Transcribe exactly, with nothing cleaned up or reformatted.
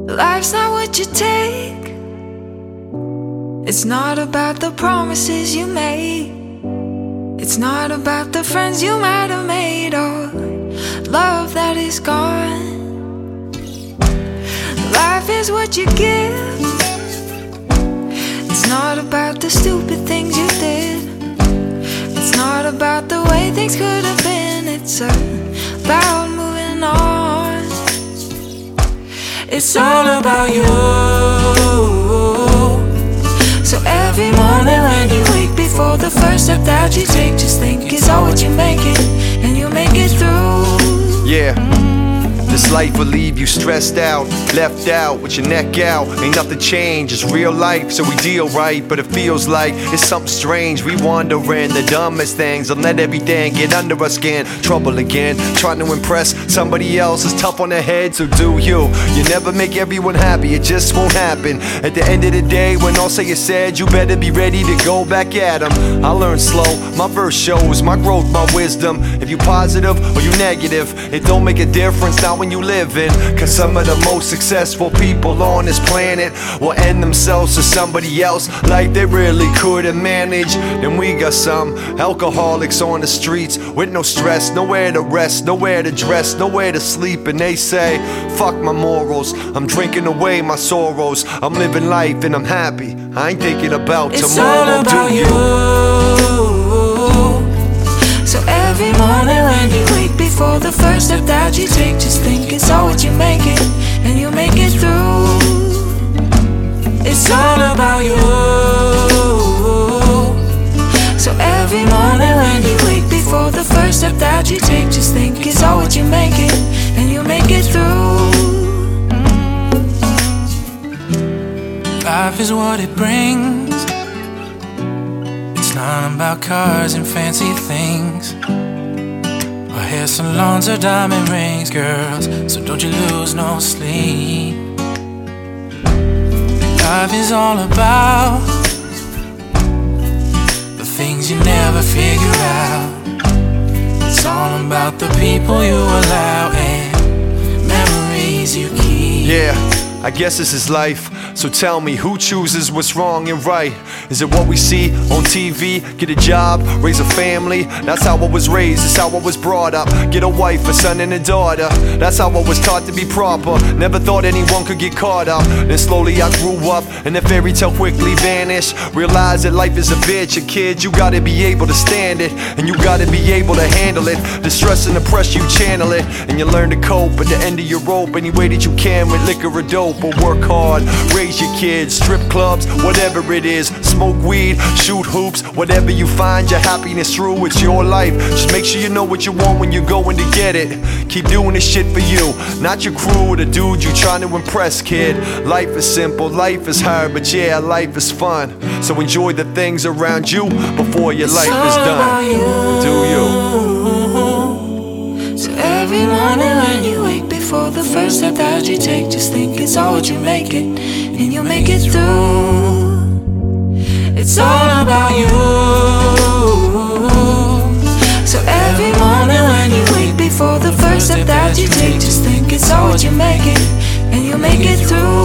Life's not what you take. It's not about the promises you made. It's not about the friends you might have made or love that is gone. Life is what you give. It's not about the stupid things you did. It's not about the way things could have been. It's about moving on. It's all about you. So every morning when you wake, before the first step that you take, just think it's all what you make it, and you make it through. Yeah. This life will leave you stressed out, left out with your neck out. Ain't nothing changed, it's real life, so we deal right. But it feels like it's something strange. We wondering the dumbest things and let everything get under our skin. Trouble again, trying to impress somebody else is tough on the head, so do you. You never make everyone happy, it just won't happen. At the end of the day, when all said is said, you better be ready to go back at 'em. I learn slow, my verse shows my growth, my wisdom. If you positive or you negative, it don't make a difference now when you live in. Cause some of the most successful people on this planet will end themselves to somebody else like they really couldn't manage. Then we got some alcoholics on the streets with no stress, nowhere to rest, nowhere to dress, nowhere to sleep. And they say, fuck my morals, I'm drinking away my sorrows. I'm living life and I'm happy, I ain't thinking about it's tomorrow. All about do you? you. So every morning when you wake, before the first step that you take, just think it's all what you make it, and you make it through. It's all about you. So every morning when you wake, before the first step that you take, just think it's all what you make it, and you make it through. Life is what it brings. It's not about cars and fancy things, or hair salons or diamond rings, girls. So don't you lose no sleep. Life is all about the things you never figure out. It's all about the people you allow and memories you keep. Yeah, I guess this is life. So tell me, who chooses what's wrong and right? Is it what we see on T V? Get a job, raise a family? That's how I was raised, that's how I was brought up. Get a wife, a son and a daughter. That's how I was taught to be proper. Never thought anyone could get caught up. Then slowly I grew up and the fairy tale quickly vanished. Realized that life is a bitch, a kid, you gotta be able to stand it, and you gotta be able to handle it. The stress and the pressure, you channel it, and you learn to cope at the end of your rope any way that you can with liquor or dope. Or work hard, raise your kids, strip clubs, whatever it is. Smoke weed, shoot hoops, whatever you find your happiness through, it's your life. Just make sure you know what you want when you're going to get it. Keep doing this shit for you, not your crew or the dude you trying to impress, kid. Life is simple, life is hard, but yeah, life is fun. So enjoy the things around you before your life is done. Do you? So every morning when you wake, before the first step that you take, just think it's all what you make it, and you'll make it through. It's all about you. So every morning when you wake, before the first step that you take, just think it's all what you make it, and you'll make it through.